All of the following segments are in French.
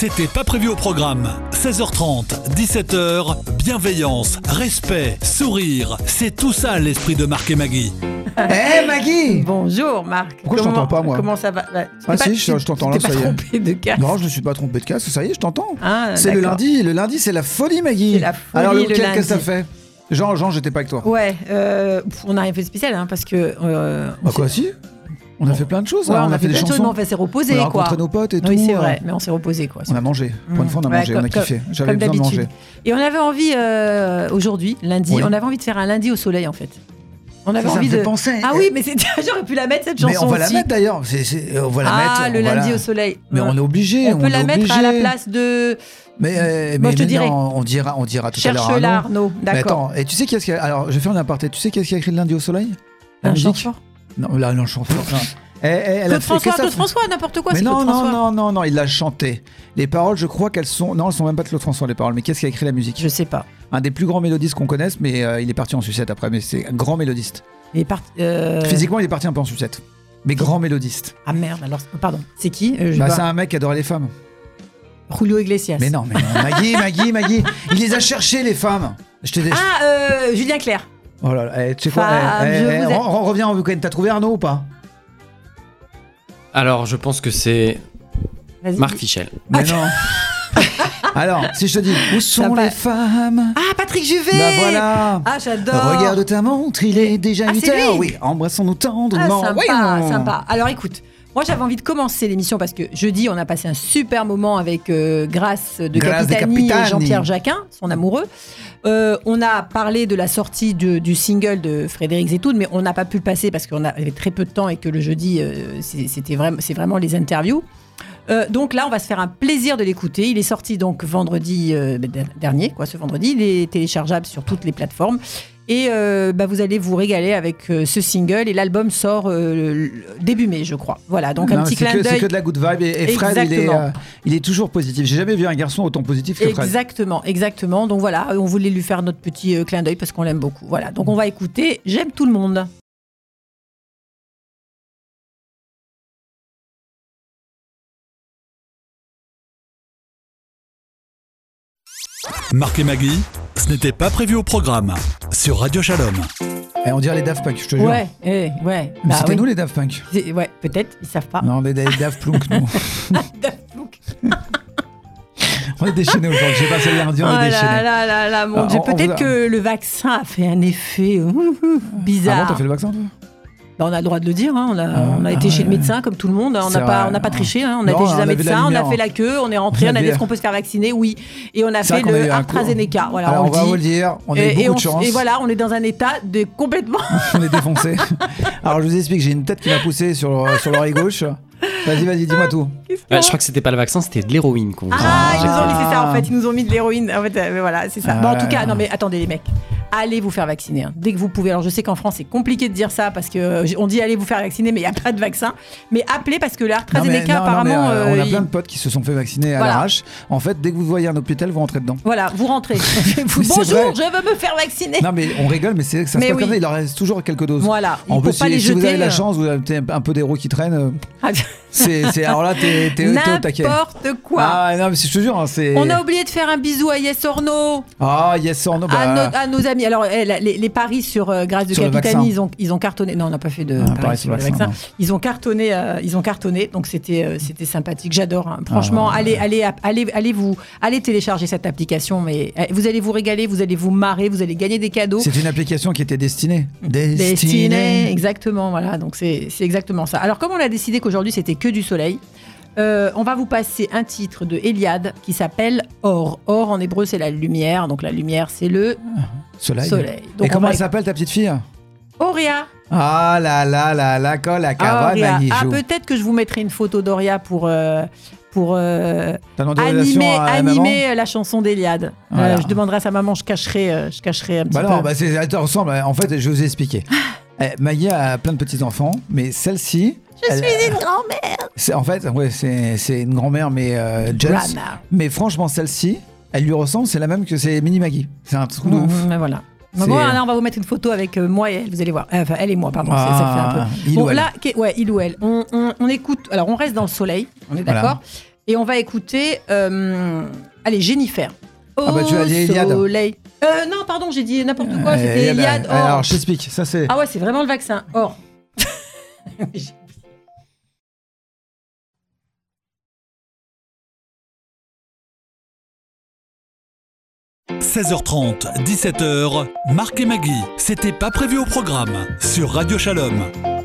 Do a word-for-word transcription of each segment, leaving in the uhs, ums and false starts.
C'était pas prévu au programme. seize heures trente, dix-sept heures, bienveillance, respect, sourire. C'est tout ça l'esprit de Marc et Maggie. Eh hey, Maggie! Bonjour Marc. Pourquoi comment, je t'entends pas moi? Comment ça va? Bah, ah pas, si, je, je t'entends là, ça y est. Tu t'es pas trompé de casque? Non, je ne suis pas trompé de casque, ça y est, je t'entends. Ah, c'est d'accord. le lundi, le lundi c'est la folie Maggie. C'est la folie. Alors le le week-end, lundi. qu'est-ce que ça fait? Jean, Jean, j'étais pas avec toi. Ouais, euh, on a rien fait de spécial hein, parce que... Euh, bah quoi si? On a fait plein de choses, ouais, hein. on, on a a fait, fait des plein de chansons. choses, mais on s'est reposé on a quoi. rencontré nos potes et oui, tout. c'est vrai, mais on s'est reposé quoi. On a mangé, pour une fois on a ouais, mangé, comme, on a kiffé. J'avais besoin de manger. Et on avait envie, euh, aujourd'hui, lundi, oui. on avait envie de faire un lundi au soleil en fait. On avait ça, envie ça me de. fait penser. Ah oui, mais j'aurais pu la mettre cette chanson. Mais on va aussi. la mettre d'ailleurs. C'est, c'est, on va la ah, mettre. Ah, le lundi la... au soleil. Mais on est obligé. On, on peut la mettre obligé. à la place de. Mais, euh, Moi, mais je te dirais. Non, on dira, on dira tout à l'heure. Cherche-la, Arnaud. D'accord. Mais attends, et tu sais qui est-ce qui a... Alors, je vais faire un aparté. Tu sais qui est-ce qui a écrit le lundi au soleil? La un musique. chanson. Non, là, non, chanson. Non. Eh, eh, elle Claude a fait François, que ça... Claude François, n'importe quoi. Mais c'est non, Claude non, François. non, non, non, il l'a chanté. Les paroles, je crois qu'elles sont. Non, elles sont même pas de Claude François les paroles. Mais qu'est-ce qui a écrit la musique? Je sais pas. Un des plus grands mélodistes qu'on connaisse, mais euh, il est parti en sucette après. Mais c'est un grand mélodiste. Il est parti. Euh... Physiquement, il est parti un peu en sucette. Mais grand mélodiste. Ah merde, alors pardon. C'est qui? euh, Bah, c'est un mec qui adorait les femmes. Julio Iglesias. Mais non, mais non. Maggie, Maggie, Maggie. Il les a cherchées, les femmes. Je t'ai dit. Ah, euh, Julien Clerc. Oh là là, eh, tu sais quoi? Femme, eh, je eh, vous ai- on, on revient en week-end. T'as trouvé Arnaud ou pas? Alors, je pense que c'est Vas-y. Marc Fichel. Mais non. Alors, si je te dis, où sont pas- les femmes? Ah, Patrick Juvet. Bah voilà. Ah, j'adore. Regarde ta montre, il est déjà Ah, huit c'est heures. lui. Oui, embrassons-nous Ah, tendrement. sympa, Voyons. sympa. Alors écoute, moi j'avais envie de commencer l'émission parce que jeudi on a passé un super moment avec euh, Grâce de Grâce de Capitani et Capitani. Jean-Pierre Jacquin, son amoureux. Euh, on a parlé de la sortie de- du single de Frédéric Zetoun, mais on n'a pas pu le passer parce qu'on avait très peu de temps et que le jeudi euh, c'est- c'était vraiment, c'est vraiment les interviews. Euh, donc là, on va se faire un plaisir de l'écouter. Il est sorti donc vendredi euh, dernier, quoi, ce vendredi. Il est téléchargeable sur toutes les plateformes. Et euh, bah, vous allez vous régaler avec euh, ce single. Et l'album sort euh, le- le début mai, je crois. Voilà, donc Non, un petit c'est clin que, c'est d'œil. que de la good vibe. Et, et Fred, il est, Exactement. euh, il est toujours positif. J'ai jamais vu un garçon autant positif que Fred. Exactement, exactement. Donc voilà, on voulait lui faire notre petit euh, clin d'œil parce qu'on l'aime beaucoup. Voilà, donc on va écouter J'aime tout le monde. Marc et Maggie, ce n'était pas prévu au programme. Sur Radio Shalom. Et on dirait les Daft Punk, je te jure. Ouais, eh, ouais. Mais Bah c'était oui. nous les Daft Punk. C'est- Ouais, peut-être, ils savent pas. Non, les, les Daft Punk, nous. Daft Punk. On est déchaînés aujourd'hui. Je sais pas, c'est lundi, on Oh est là déchaînés. là là là, mon Ah, Dieu. on- on Peut-être vous a- que le vaccin a fait un effet euh, bizarre. Ah bon, t'as fait le vaccin, toi? Bah, on a le droit de le dire. Hein. On, a, Ah, on a ah été chez le ouais. médecin comme tout le monde. On C'est n'a pas, vrai. on n'a pas triché. Hein. On Non, a été chez on un a vu la médecin, on a lumière. fait la queue, on est rentré, On on a a dit vu- est-ce qu'on peut se faire vacciner? Oui. Et on a C'est vrai fait qu'on a eu le un coup. AstraZeneca. Voilà, Alors, on, on va dit. vous le dire, on a eu et, beaucoup et on- de chance. et voilà, on est dans un état de complètement. On est défoncé. Alors, je vous explique, j'ai une tête qui m'a poussé sur, sur l'oreille gauche. Vas-y, vas-y, dis-moi tout. Ouais, je crois que c'était pas le vaccin, c'était de l'héroïne qu'on vous a Ah, ils nous ont injecté. mis, c'est ça en fait, ils nous ont mis de l'héroïne. En fait, euh, voilà, c'est ça. Ah. Bon, en tout cas, non mais attendez les mecs, allez vous faire vacciner hein. Dès que vous pouvez. Alors je sais qu'en France c'est compliqué de dire ça parce que euh, on dit allez vous faire vacciner, mais il y a pas de vaccin. Mais appelez parce que Non, mais- l'AstraZeneca non, non, apparemment. mais, euh, euh, on a il- plein de potes qui se sont fait vacciner à Voilà. l'arrache. En fait, dès que vous voyez un hôpital, vous rentrez dedans. Voilà, vous rentrez. Vous- Mais c'est Bonjour, vrai. je veux me faire vacciner. Non, mais on rigole, mais c'est que ça se Mais passe oui. comme ça. Il leur reste toujours quelques doses. Voilà, En il plus, faut pas si, les si vous jeter, avez la euh. chance, vous avez un peu d'héros qui traînent. euh, Ah, C'est, c'est, alors là, t'es, t'es, t'es au taquet. N'importe quoi. Ah non, mais je te jure, hein, c'est. On a oublié de faire un bisou à Yes or No. Ah, yes or no. À, Bah, nos, à nos amis. Alors, eh, la- les, les paris sur euh, Grâce de Sur le Capitani, vaccin. ils ont, ils ont cartonné. Non, on n'a pas fait de Ah, paris pareil sur le vaccin. non. Ils ont cartonné, euh, ils ont cartonné. Donc c'était, euh, c'était sympathique. J'adore. hein. Franchement, Ah, allez, allez, allez, allez vous, allez télécharger cette application. Mais eh, vous allez vous régaler, vous allez vous marrer, vous allez gagner des cadeaux. C'est une application qui était destinée. Destinée, exactement. Voilà. Donc c'est, c'est exactement ça. Alors comme on a décidé qu'aujourd'hui c'était que du soleil. Euh, on va vous passer un titre de Eliade qui s'appelle Or. Or en hébreu c'est la lumière, donc la lumière c'est le Soleil. soleil. Donc, Et on comment va- elle s'appelle ta petite fille? Auria. Ah là là là là, colle à Ah, cabane Auria. à Ah, Guichou. peut-être que je vous mettrai une photo d'Auria pour, euh, pour euh, T'as demandé relation animer, à la maman? animer la chanson d'Eliade. Voilà. Euh, je demanderai à sa maman, je cacherai, euh, je cacherai un petit Bah peu. non, bah c'est, attends, ressemble. En fait, je vous ai expliqué. Eh, Maggie a plein de petits enfants, mais celle-ci. je elle- suis une grand-mère. C'est, en fait, ouais, c'est, c'est une grand-mère, mais euh, Jess. Rana. Mais franchement, celle-ci, elle lui ressemble, c'est la même que c'est Mini Maggie. C'est un truc de ouf. Mmh, voilà. C'est- Bon, là, on va vous mettre une photo avec euh, moi et elle, vous allez voir. Euh, Enfin, elle et moi, pardon. ça- ça fait un Ah, peu. il Bon, ou elle. là, qu'est- ouais, il ou elle. On, on- on écoute. Alors, on reste dans le soleil, on est d'accord. Voilà. Et on va écouter, euh, allez, Jennifer. Au Ah bah, tu as dit Eliade. soleil. Euh, non, pardon, j'ai dit n'importe quoi, c'était Eh ben, Eliade. Or. Alors, je t'explique. Ça, c'est. Ah ouais, c'est vraiment le vaccin. Or. seize heures trente, dix-sept heures, Marc et Maggie, c'était pas prévu au programme sur Radio Shalom.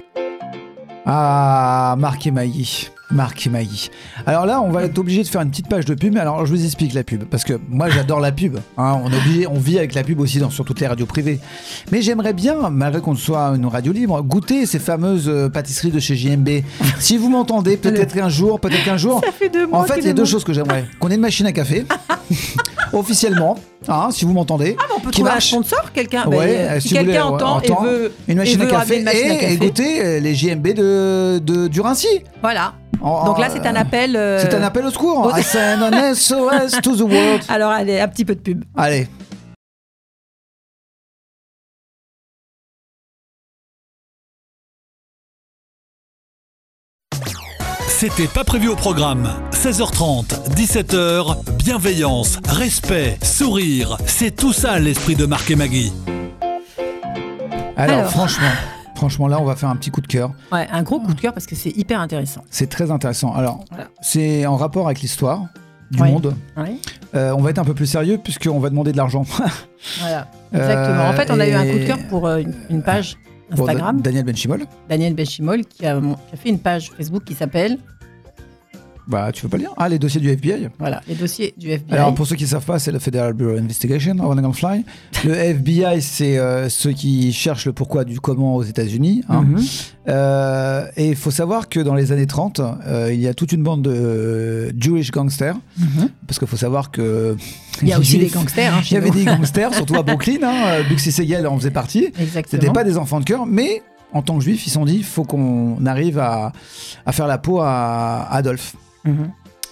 Ah, Marc et Maggie. Marc et Maggie. Alors là, on va être obligé de faire une petite page de pub. Alors, je vous explique la pub, parce que moi, j'adore la pub. Hein. On est obligé, on vit avec la pub aussi dans, sur toutes les radios privées. Mais j'aimerais bien, malgré qu'on soit une radio libre, goûter ces fameuses euh, pâtisseries de chez J M B. Si vous m'entendez, peut-être un jour, peut-être qu'un jour. Ça fait deux mois En fait, qu'il il y a est deux mort. choses que j'aimerais. Qu'on ait une machine à café, officiellement, hein, si vous m'entendez. Ah, mais on peut qui trouver marche. un sponsor, quelqu'un. Ouais, bah, euh, si si vous quelqu'un voulez, entend entend, et veut, Une machine et à veut ramener café, une machine à et, café. et goûter euh, les J M B de, de, du Rincy. Voilà. En- Donc là, en- c'est un appel. euh, C'est un appel au secours. au- I send an S O S to the world. Alors, allez, un petit peu de pub. Allez. C'était pas prévu au programme. seize heures trente, dix-sept heures, bienveillance, respect, sourire, c'est tout ça l'esprit de Marc et Maggie. Alors, Alors. franchement, franchement, là, on va faire un petit coup de cœur. Ouais, un gros coup de cœur parce que c'est hyper intéressant. C'est très intéressant. Alors, Voilà. c'est en rapport avec l'histoire du Ouais. monde. Oui. Euh, on va être un peu plus sérieux puisqu'on va demander de l'argent. Voilà. Exactement. Euh, en fait, on a eu un coup de et- cœur pour euh, une, une page Pour Instagram. Da- Daniel Benchimol. Daniel Benchimol qui a, qui a fait une page Facebook qui s'appelle Bah, tu veux pas le lire? Ah, les dossiers du F B I. voilà, les dossiers du F B I. Alors, pour ceux qui ne savent pas, c'est le Federal Bureau of Investigation, on on fly. Le F B I, c'est euh, ceux qui cherchent le pourquoi du comment aux États-Unis. Hein. Mhm. Euh, et il faut savoir que dans les années trente, euh, il y a toute une bande de euh, Jewish gangsters. Mhm. Parce qu'il faut savoir que. Il y a les aussi des Juifs- gangsters. Hein, Il y chez avait nous. des gangsters, surtout à Brooklyn. Hein. Bugsy Siegel en faisait partie. Exactement. C'était pas des enfants de cœur, mais en tant que juifs, ils se sont dit il faut qu'on arrive à, à faire la peau à Adolphe. Mhm.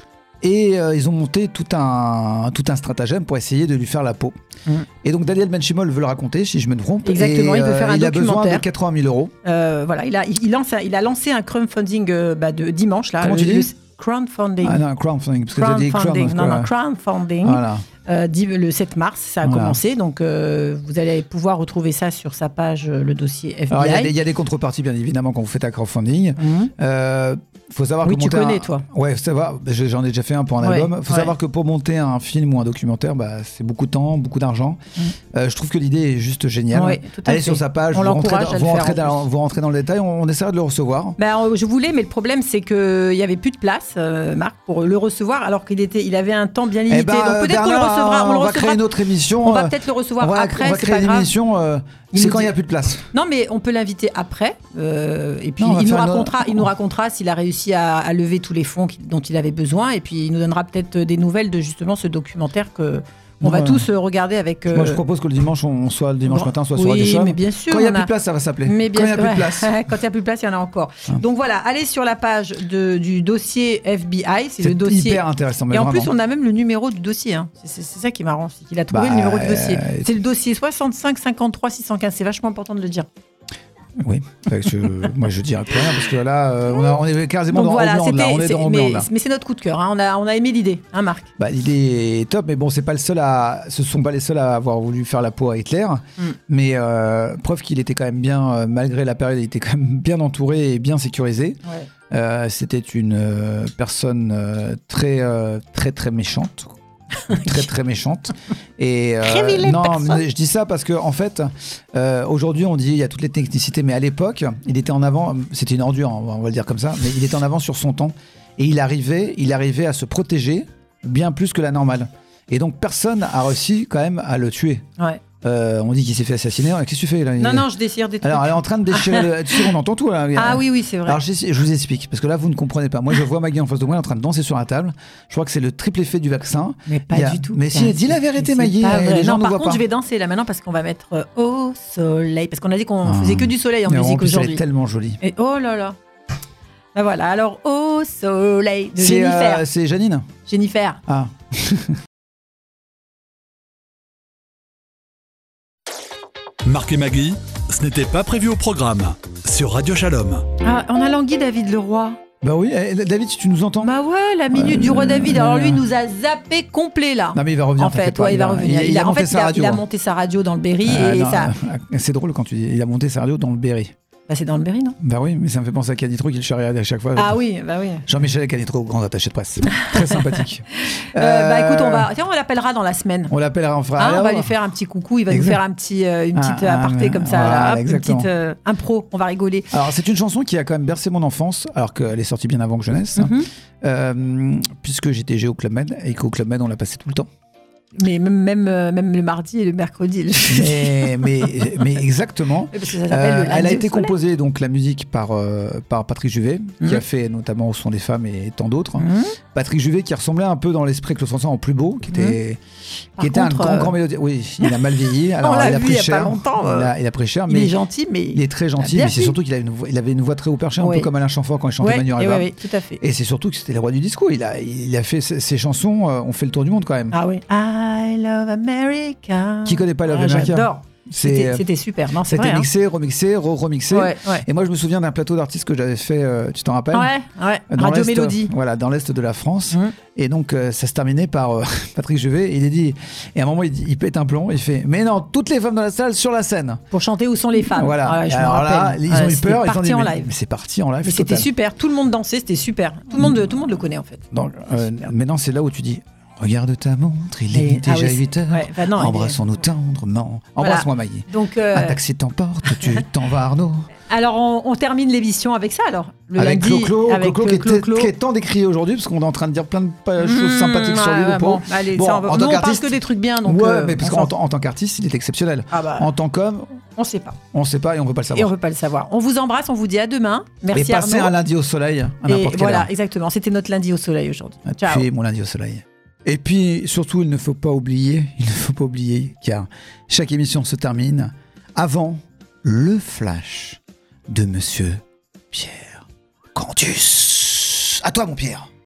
Et euh, ils ont monté tout un, tout un stratagème pour essayer de lui faire la peau. Mm. Et donc Daniel Benchimol veut le raconter, si je me trompe. Exactement, Et, il veut faire un il a besoin de documentaire. quatre-vingt mille euros. Euh, voilà, il a, il, il lance un- il a lancé un crowdfunding euh, bah, de dimanche là. Comment le- tu dis le crowdfunding. Ah non, crowdfunding, parce que tu as dit Crowdfunding. crowd. Non, non, quoi. crowdfunding. Voilà. Euh, dit- le sept mars, ça a Voilà. commencé. Donc, euh, vous allez pouvoir retrouver ça sur sa page, euh, le dossier F B I. Alors il y, a des- il y a des contreparties, bien évidemment, quand vous faites un crowdfunding. Mhm. Euh, faut savoir Oui, que tu monter connais, un- toi. Ouais, faut savoir, j'en ai déjà fait un pour un Ouais, album. Faut ouais. savoir que pour monter un film ou un documentaire, bah, c'est beaucoup de temps, beaucoup d'argent. Mm. Euh, je trouve que l'idée est juste géniale. Ouais, tout à Allez fait. sur sa page, On vous rentrez, l'encourage dans, à le vous, faire, rentrez en dans, plus. vous rentrez dans le détail, on, on essaiera de le recevoir. Ben, euh, je voulais, mais le problème, c'est qu'il n'y avait plus de place, euh, Marc, pour le recevoir, alors qu'il était, il avait un temps bien limité. Eh ben, Donc, euh, peut-être qu'on le Bernard, recevra. On, le va recevra. créer une autre émission. On va euh, peut-être le recevoir on va, après, on va c'est créer pas une grave. émission. euh, Il c'est nous quand il dit- n'y a plus de place. Non, mais on peut l'inviter après. euh, et puis, Non, on va il, nous faire une racontera, autre- il nous racontera s'il a réussi à, à lever tous les fonds qu'il- dont il avait besoin. Et puis, il nous donnera peut-être des nouvelles de justement ce documentaire que on va Ouais. tous euh, regarder avec. Moi, je euh, propose que le dimanche, on soit le dimanche bon, matin, soit sur oui, Radio Shalom. mais bien sûr. Quand il n'y a on plus de place, ça va s'appeler. Mais bien Quand il n'y a sûr, plus de ouais. place. Quand il n'y a plus de place, il y en a encore. Ah. Donc voilà, allez sur la page de, du dossier F B I. C'est C'est le dossier. hyper intéressant. Mais Et en vraiment. plus, on a même le numéro du dossier. hein. C'est c'est- c'est ça qui est marrant, c'est qu'il a trouvé Bah, le numéro du dossier. euh, C'est le dossier soixante-cinq cinquante-trois six cent quinze. C'est vachement important de le dire. Oui, Fait que je- moi je dirais plus rien parce que là, euh, on, a- on est quasiment Donc dans voilà, Homeland, là. c'était. On est c'est- dans mais Homeland, là. mais c'est notre coup de cœur. hein. On, a, on a aimé l'idée, hein, Marc. Bah, l'idée est top, mais bon, c'est pas le seul à. Ce sont pas les seuls à avoir voulu faire la peau à Hitler. Mm. Mais euh, preuve qu'il était quand même bien, euh, malgré la période, il était quand même bien entouré et bien sécurisé. Ouais. Euh, C'était une euh, personne euh, très, euh, très, très méchante. très très méchante et euh, Très vilaine non personne. mais je dis ça parce que en fait euh, aujourd'hui on dit il y a toutes les technicités mais à l'époque il était en avant, c'était une ordure on va, on va le dire comme ça, mais il était en avant sur son temps et il arrivait il arrivait à se protéger bien plus que la normale et donc personne a réussi quand même à le tuer. Ouais. Euh, on dit qu'il s'est fait assassiner. Qu'est-ce que tu fais là? Non, non, je déchire des trucs. Alors elle est en train de déchirer le... tu sais on entend tout là. Ah oui, oui, c'est vrai. Alors je, je vous explique, parce que là vous ne comprenez pas. Moi je vois Maggie en face de moi, elle est en train de danser sur la table. Je crois que c'est le triple effet du vaccin. Mais pas Il y a- du tout. Mais si, Tiens, dis la c'est- vérité, c'est Maggie, pas euh, vrai. les gens non, ne par voient contre, pas. je vais danser là maintenant parce qu'on va mettre euh, au soleil. Parce qu'on a dit qu'on Ah. faisait que du soleil en Mais en musique plus, elle aujourd'hui. est tellement jolie. Et oh là là. Ben voilà, alors au soleil de C'est Jennifer. euh, c'est Janine. Jennifer. Ah. Marc et Maggie, ce n'était pas prévu au programme sur Radio Shalom. Ah, on a langui David Leroy. Bah oui, eh, David, si tu nous entends. Bah ouais, la minute Ouais, du roi David. Alors euh, lui, il nous a zappé complet là. Non mais il va revenir. En fait, t'inquiète pas, ouais, il va revenir. Il, il a en monté fait, sa il a, radio. il a hein. monté sa radio dans le Berry Euh, et non, ça. euh, c'est drôle quand tu dis il a monté sa radio dans le Berry. Bah, c'est dans le Berry, non? Bah oui, mais ça me fait penser à Canitro qui le charrie à chaque fois. Ah oui, bah oui. Jean-Michel Canitro, grand attaché de presse. Très sympathique. Euh, bah écoute, on Euh, va, tiens, on l'appellera dans la semaine. On l'appellera en frère. Hein, on Alors, va lui faire un petit coucou, il va Exact. nous faire un petit, euh, une petite Ah, aparté ah, comme ça, voilà, là, hop, une exactement. petite euh, impro, on va rigoler. Alors, c'est une chanson qui a quand même bercé mon enfance, alors qu'elle est sortie bien avant que je naisse, Mhm. euh, puisque j'étais géo Club Med et qu'au Club Med, on l'a passé tout le temps. Mais même, même, euh, même le mardi et le mercredi. le- Mais, mais, mais exactement. Parce que ça s'appelle Euh, le lundi elle a au été soleil. composée, donc la musique, par, euh, par Patrick Juvet, qui Mhm. a fait notamment Au son des femmes et tant d'autres. Mhm. Patrick Juvet qui ressemblait un peu dans l'esprit Claude François en plus beau, qui était, Par qui était contre, un grand, euh, grand mélodie. Oui, il a mal vieilli. Alors, l'a il a vu pris il y a pas cher. longtemps, euh. il, a, il a pris cher, Il mais est gentil, mais il est très gentil. bien Mais c'est fait. surtout qu'il a une voix- il avait une voix très haut perché, un Oui. peu comme Alain Chamfort quand il chantait ouais, Manu et Riva. ouais, ouais, tout à fait. Et c'est surtout que c'était le roi du disco. Il a, il a fait ses, ses chansons, euh, ont fait le tour du monde quand même. Ah oui. I love America. Qui connaît pas Love Ah, America? J'adore. C'est, C'était euh, c'était super. Non, c'est C'était vrai. hein. mixé, remixé, re-remixé. Ouais, ouais. Et moi, je me souviens d'un plateau d'artistes que j'avais fait, euh, tu t'en rappelles? Ouais, ouais. Dans Radio l'Est, Mélodie. Voilà, dans l'Est de la France. Mhm. Et donc, euh, ça se terminait par euh, Patrick Juvet. Il est dit, et à un moment, il, dit- il pète un plomb. Il fait, mais non, toutes les femmes dans la salle sur la scène. Pour chanter Où sont les femmes. Voilà. Ah ouais, je me Alors là, rappelle. ils Ouais, ont eu c'était peur. Ils ont parti dit, en mais, live. mais c'est parti en live. Mais c'était total. super. Tout le monde dansait, c'était super. Tout le monde, tout le monde le connaît en fait. Dans- euh, maintenant, c'est là où tu dis, regarde ta montre, il Et- est ah déjà oui, huit heures. ouais, bah non, il est- Embrassons-nous tendrement. Voilà. Embrasse-moi, Maï. Donc, euh, Un taxi t'emporte, tu t'en vas, Arnaud. alors on, on termine l'émission avec ça alors. Le Avec lundi, Clo-Clo, avec Clo-Clo le qui, est- Clo-Clo. qui est tant décrié aujourd'hui, parce qu'on est en train de dire plein de pa- choses Mmh, sympathiques sur lui, ouais, le pauvre. bon, allez, Bon, ça, on va- en nous, tant on parle qu'artiste- que des trucs bien. Donc, ouais, euh, mais parce on qu'en s'en- tant- en tant qu'artiste, il est exceptionnel. Ah bah, En tant qu'homme, on sait pas. on sait pas et on veut pas le Et savoir. on veut pas le savoir. On vous embrasse, on vous dit à demain. Merci et passer Arnaud. un lundi au soleil à Et n'importe quelle voilà, heure. exactement. C'était notre lundi au soleil aujourd'hui. Ah, Ciao. Tu es mon lundi au soleil. Et puis, surtout, il ne faut pas oublier, il ne faut pas oublier, car chaque émission se termine avant le flash de Monsieur Pierre Cantus. À toi, mon Pierre.